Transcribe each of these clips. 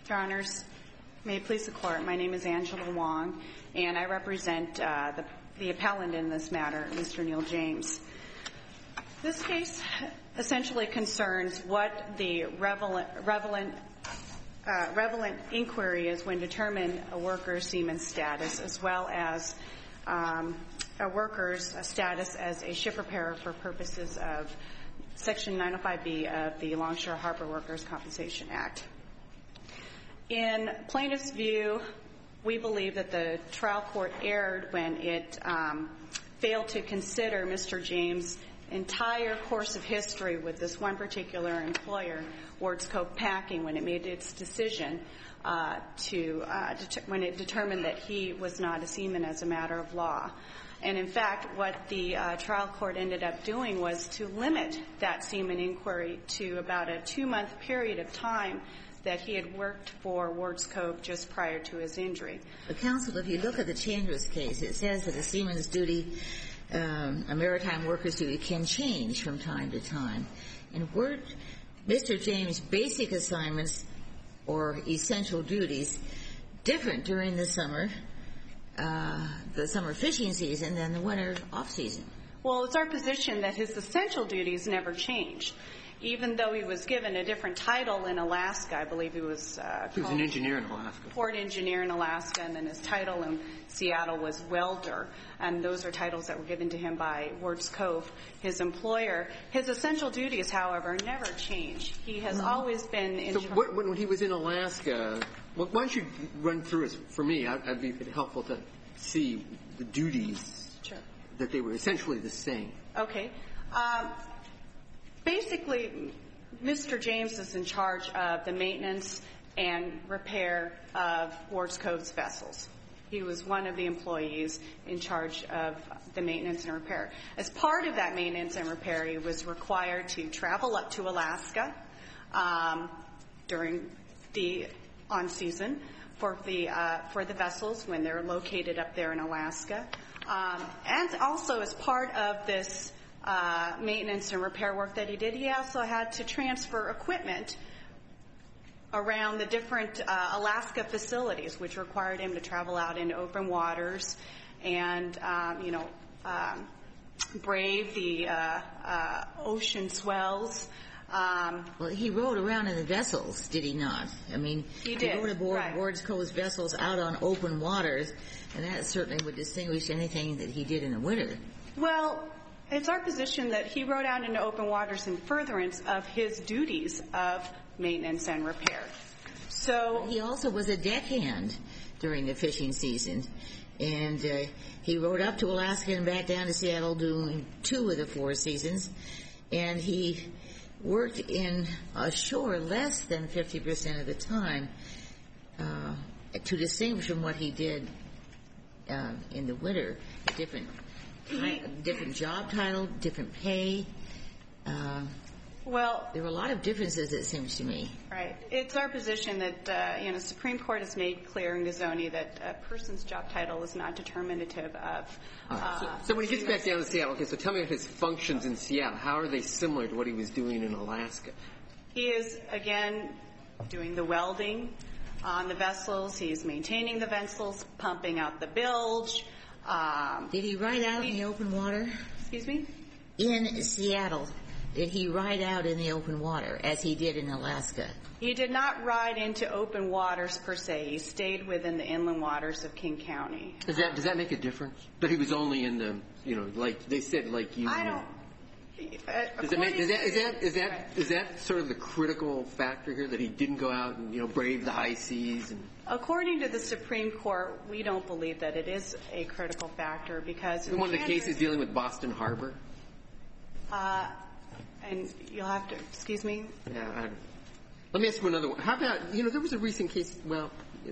Your Honors, may it please the Court, my name is Angela Wong, and I represent the appellant in this matter, Mr. Neil James. This case essentially concerns what the relevant inquiry is when determining a worker's seaman status, as well as a worker's status as a ship repairer for purposes of Section 905B of the Longshore Harbor Workers' Compensation Act. In plaintiff's view, we believe that the trial court erred when it failed to consider Mr. James' entire course of history with this one particular employer, Wards Cove Packing, when it made its decision when it determined that he was not a seaman as a matter of law. And in fact, what the trial court ended up doing was to limit that seaman inquiry to about a 2-month period of time that he had worked for Wards Cove just prior to his injury. But, counsel, if you look at the Chambers case, it says that a seaman's duty, a maritime worker's duty, can change from time to time. And were Mr. James' basic assignments or essential duties different during the summer fishing season than the winter off-season? Well, it's our position that his essential duties never changed. Even though he was given a different title in Alaska, I believe he was an engineer in Alaska. Port engineer in Alaska, and then his title in Seattle was welder. And those are titles that were given to him by Wards Cove, his employer. His essential duties, however, never changed. He has always been in charge. So when he was in Alaska, why don't you run through it for me? I'd be helpful to see the duties. Sure. That they were essentially the same. Okay. Basically, Mr. James is in charge of the maintenance and repair of Wards Cove's vessels. He was one of the employees in charge of the maintenance and repair. As part of that maintenance and repair, he was required to travel up to Alaska during the on-season for the vessels when they're located up there in Alaska. And also as part of this maintenance and repair work that he did, he also had to transfer equipment around the different Alaska facilities, which required him to travel out into open waters and, brave the ocean swells. Well, he rode around in the vessels, did he not? I mean, he did. He rode aboard Right. Wards Cove's vessels out on open waters, and that certainly would distinguish anything that he did in the winter. Well, it's our position that he rode out into open waters in furtherance of his duties of maintenance and repair. So he also was a deckhand during the fishing season, and he rode up to Alaska and back down to Seattle doing 2 of the 4 seasons, and he worked in ashore less than 50% of the time to distinguish from what he did in the winter. Different job title, different pay. Well, there were a lot of differences, it seems to me. Right. It's our position that, the Supreme Court has made clear in Gazoni that a person's job title is not determinative of. So when he gets back down to Seattle, okay, so tell me about his functions in Seattle. How are they similar to what he was doing in Alaska? He is, again, doing the welding on the vessels. He's maintaining the vessels, pumping out the bilge. Did he ride out in the open water? Excuse me? In Seattle, did he ride out in the open water as he did in Alaska? He did not ride into open waters per se. He stayed within the inland waters of King County. Does that make a difference? That he was only in the, like they said, like you. I don't. Is that sort of the critical factor here, that he didn't go out and brave the high seas? And according to the Supreme Court, we don't believe that it is a critical factor because in one of the cases dealing with Boston Harbor. And you'll have to excuse me. Yeah. Let me ask you another one. How about there was a recent case. Well,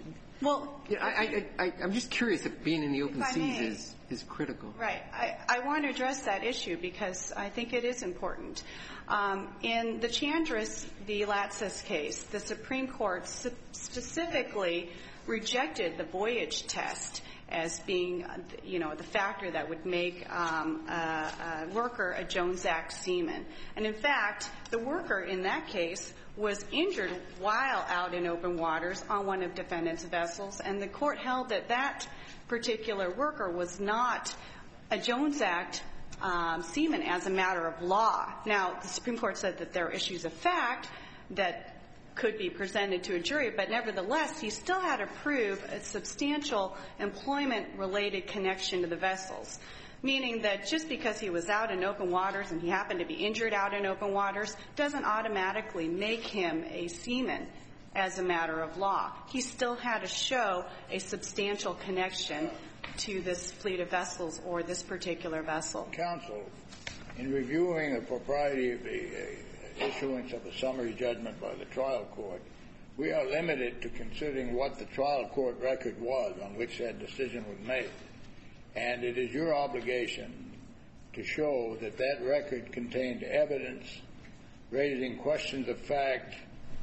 I'm just curious if being in the open seas is critical. Right. I want to address that issue because I think it is important. In the Chandris v. Latsis case, the Supreme Court specifically rejected the voyage test as being, the factor that would make a worker a Jones Act seaman. And in fact, the worker in that case was injured while out in open waters on one of defendant's vessels, and the court held that that particular worker was not a Jones Act seaman as a matter of law. Now, the Supreme Court said that there are issues of fact that could be presented to a jury, but nevertheless, he still had to prove a substantial employment-related connection to the vessels, meaning that just because he was out in open waters and he happened to be injured out in open waters doesn't automatically make him a seaman as a matter of law. He still had to show a substantial connection to this fleet of vessels or this particular vessel. Counsel, in reviewing the propriety of the issuance of a summary judgment by the trial court, we are limited to considering what the trial court record was on which that decision was made. And it is your obligation to show that that record contained evidence raising questions of fact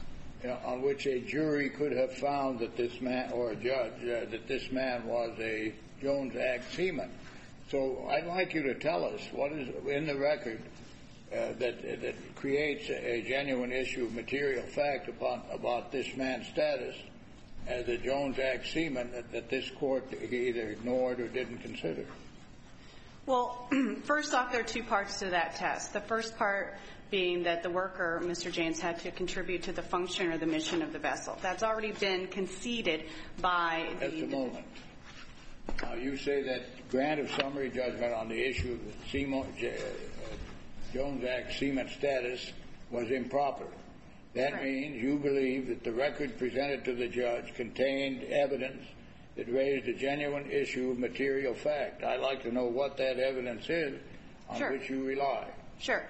on which a jury could have found that this man, or a judge, that this man was a Jones Act seaman. So I'd like you to tell us what is in the record that creates a genuine issue of material fact about this man's status as a Jones Act seaman that this court either ignored or didn't consider. Well, first off, there are two parts to that test. The first part being that the worker, Mr. James, had to contribute to the function or the mission of the vessel. That's already been conceded by the... Just a moment. Now, you say that grant of summary judgment on the issue of the Jones Act seaman status was improper. That Right. means you believe that the record presented to the judge contained evidence that raised a genuine issue of material fact. I'd like to know what that evidence is on Sure. which you rely. Sure.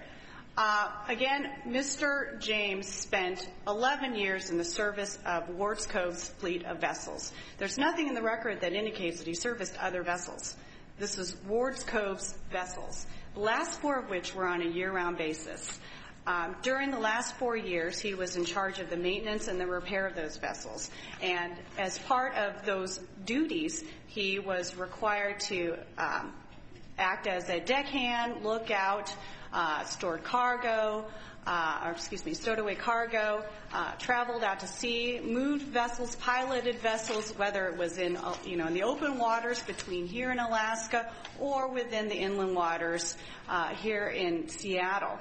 Again, Mr. James spent 11 years in the service of Wards Cove's fleet of vessels. There's nothing in the record that indicates that he serviced other vessels. This was Wards Cove's vessels, the last 4 of which were on a year-round basis. During the last 4 years, he was in charge of the maintenance and the repair of those vessels. And as part of those duties, he was required to act as a deckhand, lookout, stowed away cargo, traveled out to sea, moved vessels, piloted vessels, whether it was in the open waters between here and Alaska or within the inland waters here in Seattle.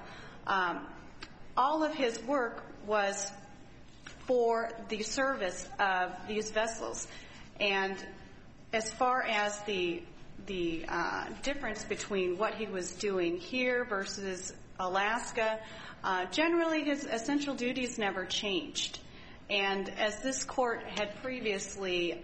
All of his work was for the service of these vessels. And as far as the difference between what he was doing here versus Alaska, generally his essential duties never changed. And as this court had previously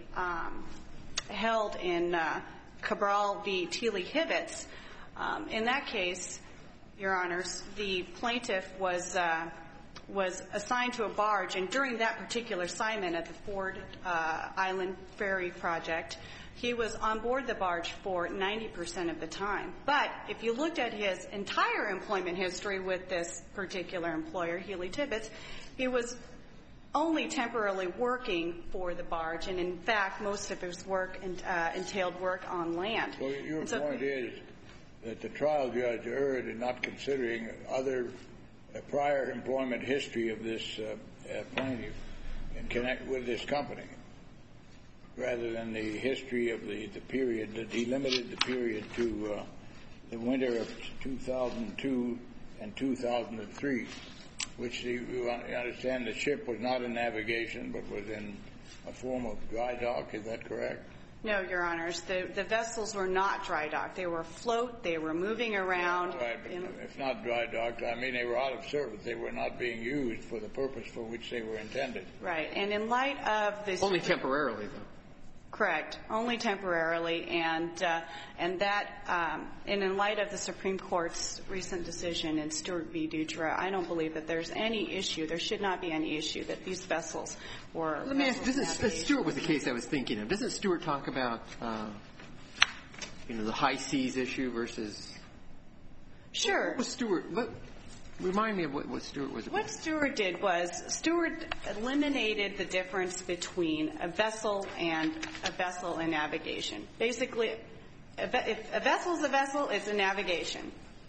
held in Cabral v. Teeley-Hibbets, in that case, Your Honors, the plaintiff was assigned to a barge, and during that particular assignment at the Ford Island Ferry Project, he was on board the barge for 90% of the time. But if you looked at his entire employment history with this particular employer, Healy-Tibbets, he was only temporarily working for the barge, and in fact, most of his work entailed work on land. So your point is that the trial judge erred in not considering other prior employment history of this plaintiff and connect with this company, rather than the history of the period, that he limited the period to the winter of 2002 and 2003, which you understand the ship was not in navigation but was in a form of dry dock. Is that correct? No, Your Honors. The vessels were not dry docked. They were afloat. They were moving around. Right, but if not dry docked, I mean they were out of service. They were not being used for the purpose for which they were intended. Right. And in light of this... Only temporarily, though. Correct. Only temporarily. And in light of the Supreme Court's recent decision in Stewart v. Dutra, I don't believe that there's any issue, there should not be any issue, that these vessels were... Let me ask, Stewart was the case I was thinking of. Doesn't Stewart talk about, the high seas issue versus... Sure. What was Stewart... Remind me of what Stewart was about. What Stewart did was Stewart eliminated the difference between a vessel and a vessel in navigation. Basically, if a vessel is a vessel, it's in navigation.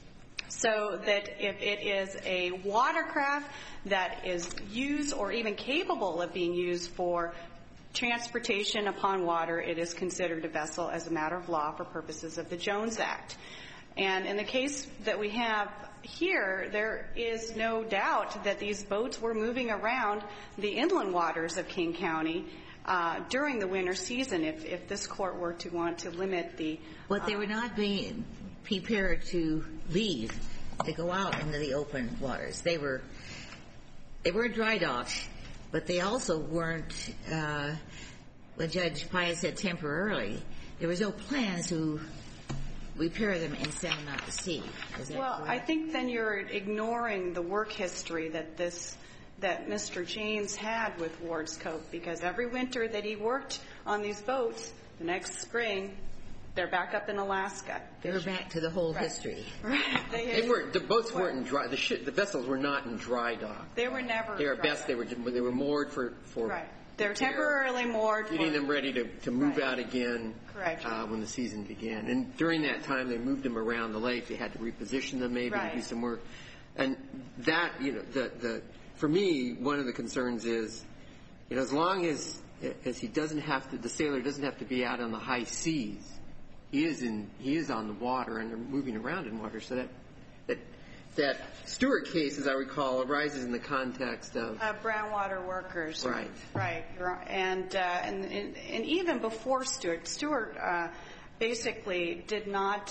so that if it is a watercraft that is used or even capable of being used for transportation upon water, it is considered a vessel as a matter of law for purposes of the Jones Act. And in the case that we have here, there is no doubt that these boats were moving around the inland waters of King County during the winter season, if this court were to want to limit the... But they were not being prepared to leave, to go out into the open waters. They were dry docked, but they also weren't, when Judge Pius said temporarily, there was no plans to repair them and send them out to sea. Is that well, correct? I think then you're ignoring the work history that Mr. James had with Ward's Cove, because every winter that he worked on these boats, the next spring, they're back up in Alaska. They were back to the whole history. Right. The boats weren't in dry. The vessels were not in dry dock. They were never. They were best. They were moored for. Right. They were temporarily moored. Getting them ready to move Right. out again. Correct. When the season began, and during that time they moved them around the lake. They had to reposition them, maybe Right. do some work, and that for me, one of the concerns is, as long as he doesn't have to, the sailor doesn't have to be out on the high seas. He is on the water, and they're moving around in water. So that Stewart case, as I recall, arises in the context of brown water workers. Right. Right. And even before Stewart basically did not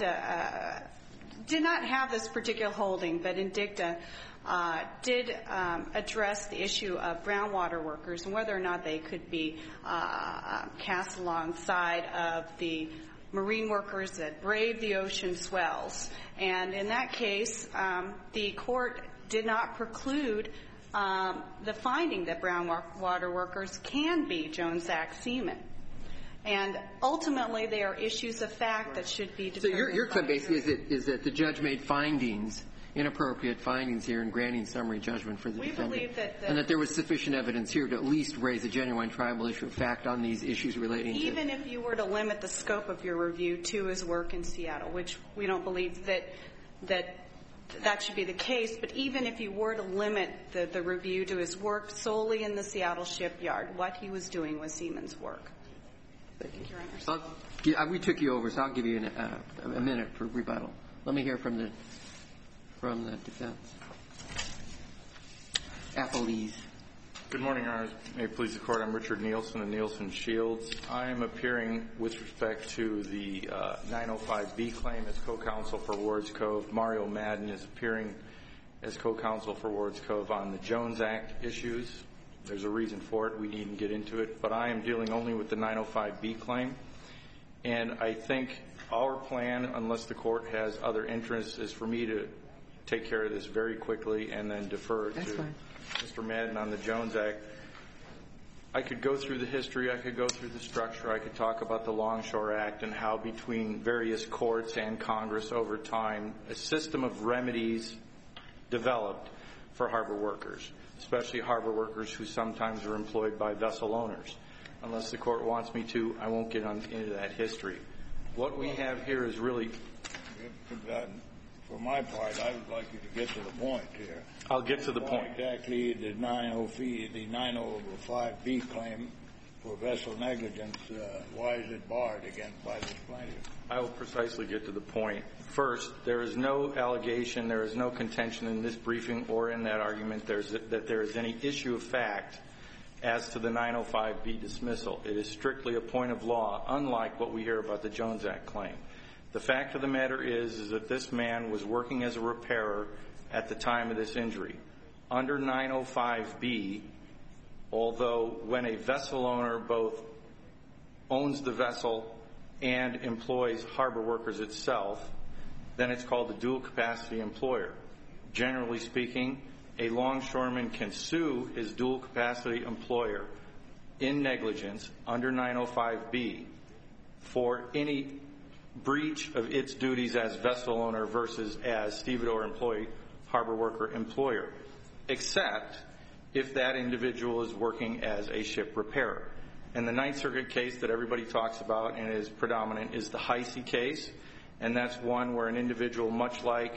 have this particular holding, but in dicta did address the issue of brown water workers and whether or not they could be cast alongside of the marine workers that brave the ocean swells. And in that case, the court did not preclude the finding that brown water workers can be Jones Act seamen. And ultimately, they are issues of fact that should be determined. So your claim basically is that the judge made inappropriate findings here in granting summary judgment for the defendant. We believe that and that there was sufficient evidence here to at least raise a genuine tribal issue of fact on these issues relating to... Even if you were to limit the scope of your review to his work in Seattle, which we don't believe that should be the case, but even if you were to limit the review to his work solely in the Seattle shipyard, what he was doing was seaman's work. Thank you. Your Honor. We took you over, so I'll give you a minute for rebuttal. Let me hear from the defense. Appellees. Good morning, Your Honor. May it please the Court. I'm Richard Nielsen of Nielsen Shields. I am appearing with respect to the 905B claim as co-counsel for Ward's Cove. Mario Madden is appearing as co-counsel for Ward's Cove on the Jones Act issues. There's a reason for it. We needn't get into it. But I am dealing only with the 905B claim. And I think our plan, unless the Court has other interests, is for me to take care of this very quickly and then defer to Mr. Madden on the Jones Act. I could go through the history. I could go through the structure. I could talk about the Longshore Act and how between various courts and Congress over time, a system of remedies developed for harbor workers, especially harbor workers who sometimes are employed by vessel owners. Unless the Court wants me to, I won't get into that history. What we have here is really... For my part, I would like you to get to the point here. I'll get to the point. Exactly, the 905B claim for vessel negligence, why is it barred against by this plaintiff? I will precisely get to the point. First, there is no allegation, there is no contention in this briefing or in that argument that there is any issue of fact as to the 905B dismissal. It is strictly a point of law, unlike what we hear about the Jones Act claim. The fact of the matter is that this man was working as a repairer at the time of this injury. Under 905B, although when a vessel owner both owns the vessel and employs harbor workers itself, then it's called a dual capacity employer. Generally speaking, a longshoreman can sue his dual capacity employer in negligence under 905B for any breach of its duties as vessel owner versus as stevedore employee, harbor worker employer, except if that individual is working as a ship repairer. And the Ninth Circuit case that everybody talks about and is predominant is the Heisey case. and that's one where an individual, much like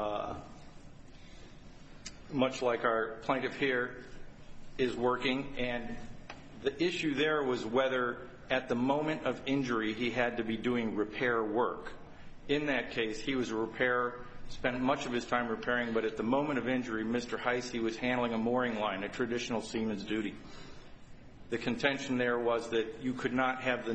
our plaintiff here, is working, and the issue there was whether at the moment of injury he had to be doing repair work. In that case, he was a repairer, spent much of his time repairing, but at the moment of injury, Mr. Heisey was handling a mooring line, a traditional seaman's duty. The contention there was that you could not have the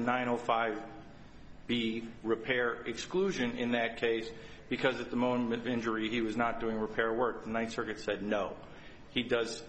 905B repair exclusion in that case because at the moment of injury he was not doing repair work. The Ninth Circuit said no. He does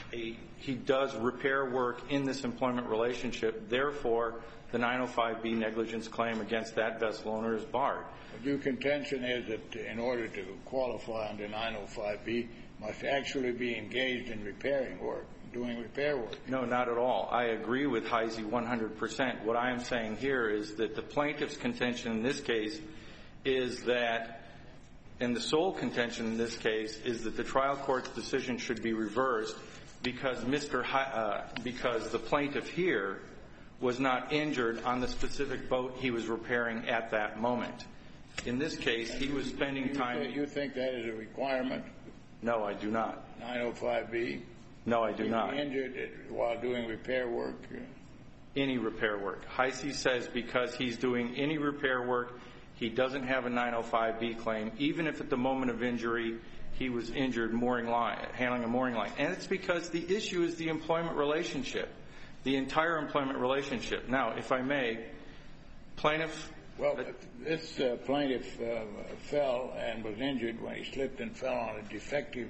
repair work in this employment relationship. Therefore, the 905B negligence claim against that vessel owner is barred. Your contention is that in order to qualify under 905B, must actually be engaged in repairing work, doing repair work. No, not at all. I agree with Heisey 100%. What I am saying here is that the plaintiff's contention in this case is that, and the sole contention in this case, is that the trial court's decision should be reversed because because the plaintiff here was not injured on the specific boat he was repairing at that moment. In this case, he was spending time... You think that is a requirement? No, I do not. 905B? No, I do not. He was injured while doing repair work? Any repair work. Heisey says because he's doing any repair work, he doesn't have a 905B claim, even if at the moment of injury he was injured handling a mooring line. And it's because the issue is the employment relationship, the entire employment relationship. Now, if I may, plaintiff... Well, this plaintiff fell and was injured when he slipped and fell on a defective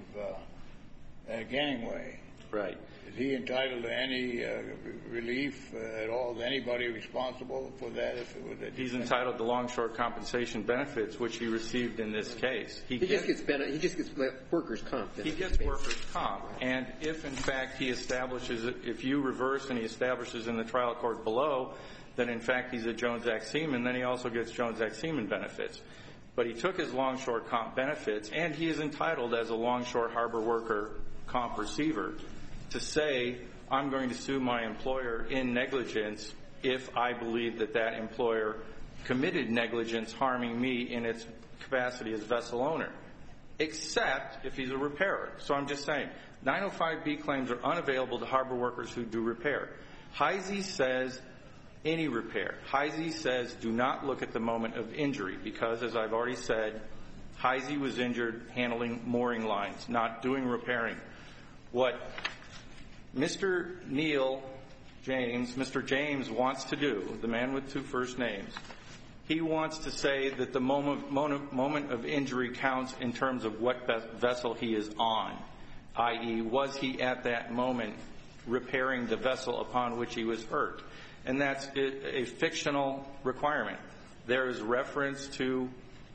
gangway. Right. Is he entitled to any relief at all? Is anybody responsible for that? He's entitled to longshore compensation benefits, which he received in this case. He just gets workers' comp. He gets workers' comp. And if, in fact, he establishes it, if you reverse and he establishes in the trial court below that, in fact, he's a Jones Act seaman, then he also gets Jones Act seaman benefits. But he took his longshore comp benefits, and he is entitled as a longshore harbor worker comp receiver to say, I'm going to sue my employer in negligence if I believe that that employer committed negligence harming me in its capacity as vessel owner, except if he's a repairer. So I'm just saying, 905B claims are unavailable to harbor workers who do repair. Heisey says any repair. Heisey says do not look at the moment of injury because, as I've already said, Heisey was injured handling mooring lines, not doing repairing. What Mr. James wants to do, the man with two first names, he wants to say that the moment of injury counts in terms of what vessel he is on, i.e., was he at that moment repairing the vessel upon which he was hurt. And that's a fictional requirement. There is reference to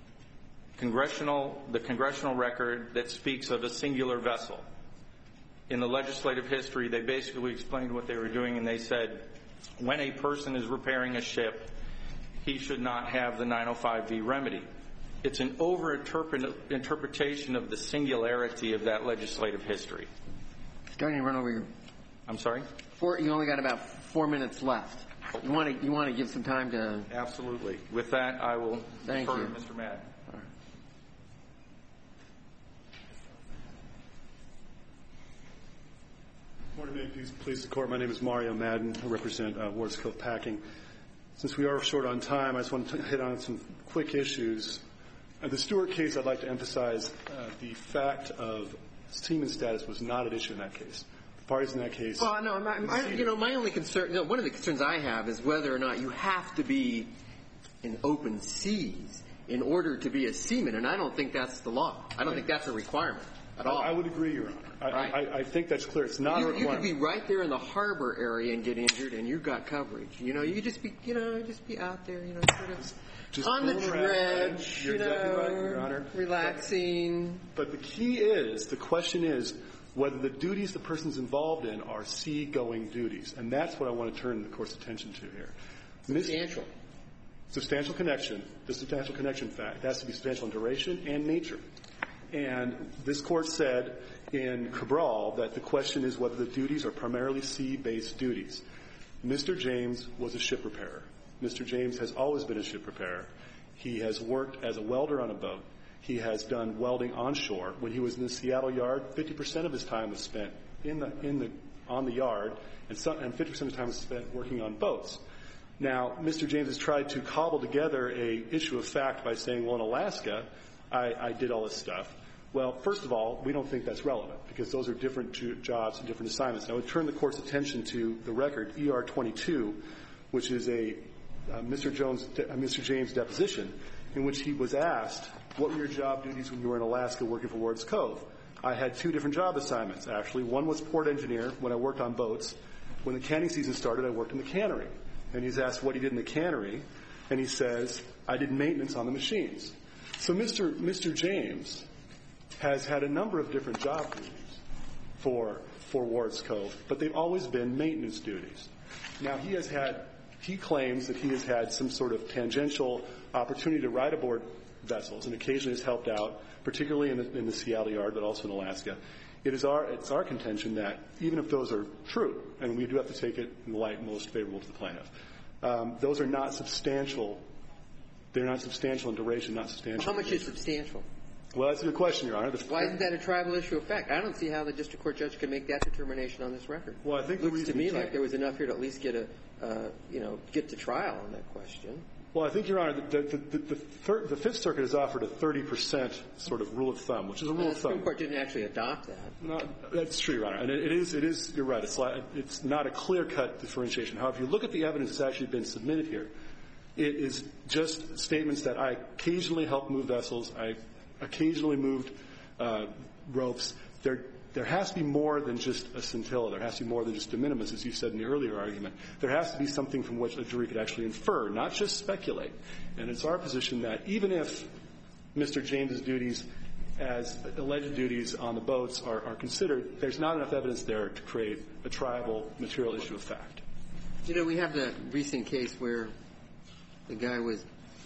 the congressional record that speaks of a singular vessel. In the legislative history, they basically explained what they were doing, and they said when a person is repairing a ship, he should not have the 905B remedy. It's an over-interpretation of the singularity of that legislative history. Starting to run over your... I'm sorry? You only got about 4 minutes left. You want to give some time to... Absolutely. With that, I will defer to Mr. Madden. All right. Morning, may it please the Court. My name is Mario Madden. I represent Wards Cove Packing. Since we are short on time, I just want to hit on some quick issues. The Stewart case, I'd like to emphasize the fact of seaman status was not at issue in that case. The parties in that case... Well, no, my only concern, one of the concerns I have is whether or not you have to be in open seas in order to be a seaman, and I don't think that's the law. I don't think that's a requirement at all. I would agree, Your Honor. Right. I think that's clear. It's not a requirement. You could be right there in the harbor area and get injured, and you've got coverage. You could just be, just be out there, sort of just on the dredge, You're exactly right, Your Honor. Relaxing. But the question is, whether the duties the person's involved in are seagoing duties. And that's what I want to turn the Court's attention to here. Substantial. Substantial connection. The substantial connection fact has to be substantial in duration and nature. And this Court said in Cabral that the question is whether the duties are primarily sea-based duties. Mr. James was a ship repairer. Mr. James has always been a ship repairer. He has worked as a welder on a boat. He has done welding onshore. When he was in the Seattle yard, 50% of his time was spent on the yard, and 50% of his time was spent working on boats. Now, Mr. James has tried to cobble together a issue of fact by saying, well, in Alaska, I did all this stuff. Well, first of all, we don't think that's relevant because those are different jobs and different assignments. Now, I would turn the Court's attention to the record, ER 22, which is a Mr. James deposition, in which he was asked, what were your job duties when you were in Alaska working for Ward's Cove? I had 2 different job assignments, actually. One was port engineer when I worked on boats. When the canning season started, I worked in the cannery. And he's asked what he did in the cannery, and he says, I did maintenance on the machines. So Mr. James has had a number of different job duties for Ward's Cove, but they've always been maintenance duties. Now, he claims that he has had some sort of tangential opportunity to ride aboard vessels and occasionally has helped out, particularly in the Seattle yard, but also in Alaska. It's our contention that even if those are true, and we do have to take it in the light most favorable to the plaintiff, those are not substantial. They're not substantial in duration, not substantial. How much is substantial? Well, that's a good question, Your Honor. Why isn't that a tribal issue of fact? I don't see how the district court judge can make that determination on this record. Well, I think it looks to me like there was enough here to at least get to trial on that question. Well, I think, Your Honor, the Fifth Circuit has offered a 30% sort of rule of thumb, which is a rule of thumb. The Supreme Court didn't actually adopt that. That's true, Your Honor. And it is, you're right, it's not a clear-cut differentiation. However, if you look at the evidence that's actually been submitted here, it is just statements that I occasionally helped move vessels, I occasionally moved ropes. There has to be more than just a scintilla. There has to be more than just de minimis, as you said in the earlier argument. There has to be something from which a jury could actually infer, not just speculate. And it's our position that even if Mr. James's duties as alleged duties on the boats are considered, there's not enough evidence there to create a triable material issue of fact. You know, we have the recent case where the guy was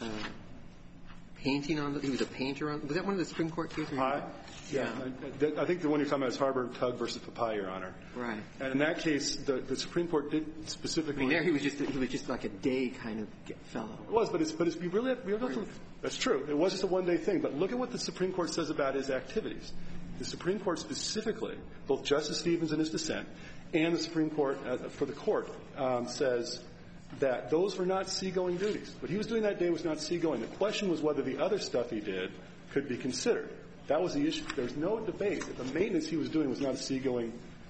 painting on he was a painter on, was that one of the Supreme Court cases? Yeah. I think the one you're talking about is Harbor Tug versus Papaya, Your Honor. Right. And in that case, the Supreme Court did specifically. I mean, there he was just like a day kind of fellow. It was, but you really have to, that's true. It was just a one-day thing. But look at what the Supreme Court says about his activities. The Supreme Court specifically, both Justice Stevens in his dissent and the Supreme Court for the court says that those were not seagoing duties. What he was doing that day was not seagoing. The question was whether the other stuff he did could be considered. That was the issue. There's no debate that the maintenance he was doing was not a seagoing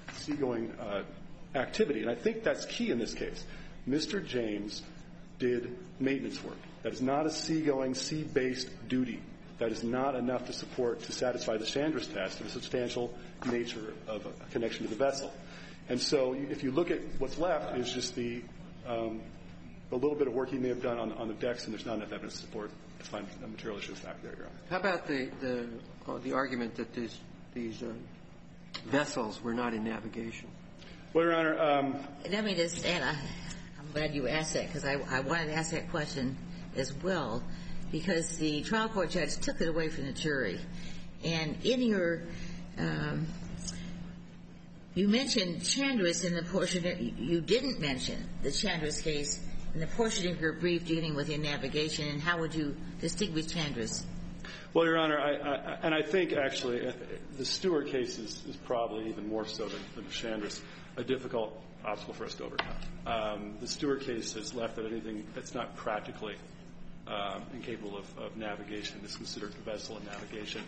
activity. And I think that's key in this case. Mr. James did maintenance work. That is not a seagoing, sea-based duty. That is not enough to satisfy the Chandra's test of the substantial nature of a connection to the vessel. And so if you look at what's left is just the little bit of work he may have done on the decks, and there's not enough evidence to support to find a material issue of fact there, Your Honor. How about the argument that these vessels were not in navigation? Well, Your Honor, let me just add, I'm glad you asked that because I wanted to ask that question as well, because the trial court judge took it away from the jury. And in your you mentioned Chandra's in the portion that you didn't mention the Chandra's case in the portion of your brief dealing with your navigation, and how would you distinguish Chandra's? Well, Your Honor, I think actually the Stewart case is probably even more so than the Chandra's a difficult obstacle for us to overcome. The Stewart case has left that anything that's not practically incapable of navigation is considered a vessel in navigation.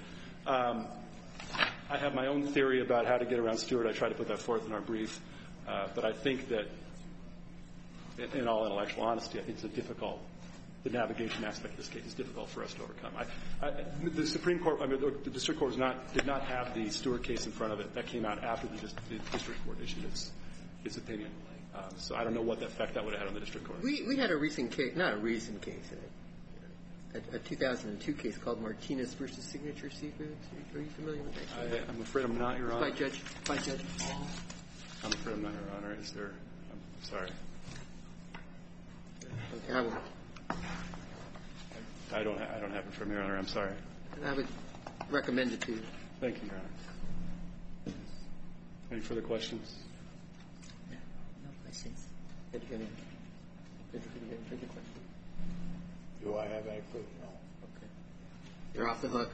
I have my own theory about how to get around Stewart. I try to put that forth in our brief. But I think that, in all intellectual honesty, I think it's the navigation aspect of this case is difficult for us to overcome. The Supreme Court, the district court did not have the Stewart case in front of it. That came out after the district court issued its opinion. So I don't know what effect that would have had on the district court. We had a recent case, not a recent case, a 2002 case called Martinez versus Signature Seafoods. Are you familiar with that case? I'm afraid I'm not, Your Honor. By Judge Hall. I'm afraid I'm not, Your Honor. Is there? I'm sorry. Okay, I don't have it from Your Honor. I'm sorry. I would recommend it to you. Thank you, Your Honor. Any further questions? No questions. Any further questions? You Do I have any proof? No. Okay. You're off the hook.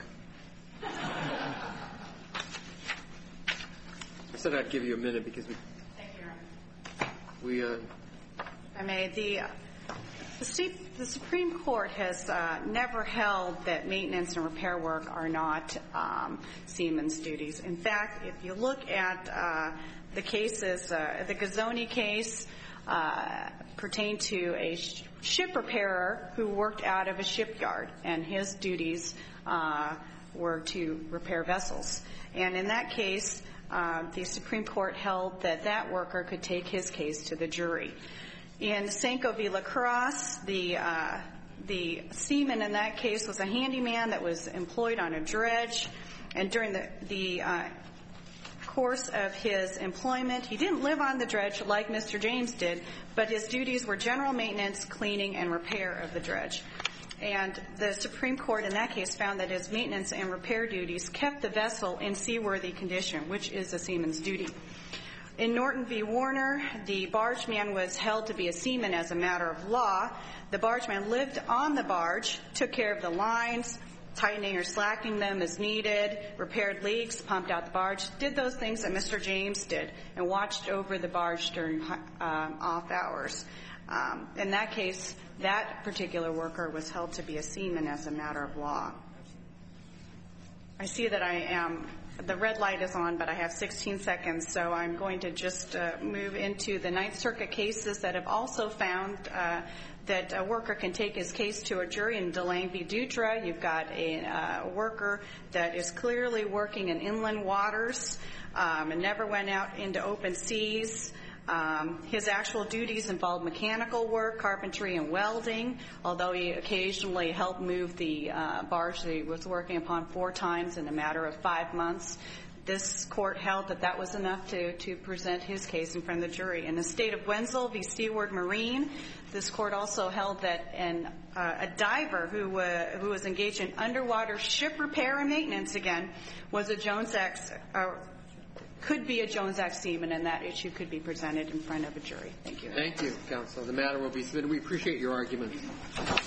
I said I'd give you a minute because Thank you, Your Honor. I mean, the Supreme Court has never held that maintenance and repair work are not seamen's duties. In fact, if you look at the cases, the Gazzoni case pertained to a ship repairer who worked out of a shipyard, and his duties were to repair vessels. And in that case, the Supreme Court held that that worker could take his case to the jury. In Senko v. La Crosse, the seaman in that case was a handyman that was employed on a dredge, and during the course of his employment, he didn't live on the dredge like Mr. James did, but his duties were general maintenance, cleaning, and repair of the dredge. And the Supreme Court in that case found that his maintenance and repair duties kept the vessel in seaworthy condition, which is a seaman's duty. In Norton v. Warner, the bargeman was held to be a seaman as a matter of law. The bargeman lived on the barge, took care of the lines, tightening or slacking them as needed, repaired leaks, pumped out the barge, did those things that Mr. James did, and watched over the barge during off hours. In that case, that particular worker was held to be a seaman as a matter of law. I see that the red light is on, but I have 16 seconds, so I'm going to just move into the Ninth Circuit cases that have also found that a worker can take his case to a jury. In Delane v. Dutra, you've got a worker that is clearly working in inland waters and never went out into open seas. His actual duties involved mechanical work, carpentry, and welding, although he occasionally helped move the barge that he was working upon 4 times in a matter of 5 months. This court held that that was enough to present his case in front of the jury. In the state of Wenzel v. Seaward Marine, this court also held that a diver who was engaged in underwater ship repair and maintenance, again, was a Jones Act could be a Jones Act seaman, and that issue could be presented in front of a jury. Thank you. Thank you, counsel. The matter will be submitted. We appreciate your argument.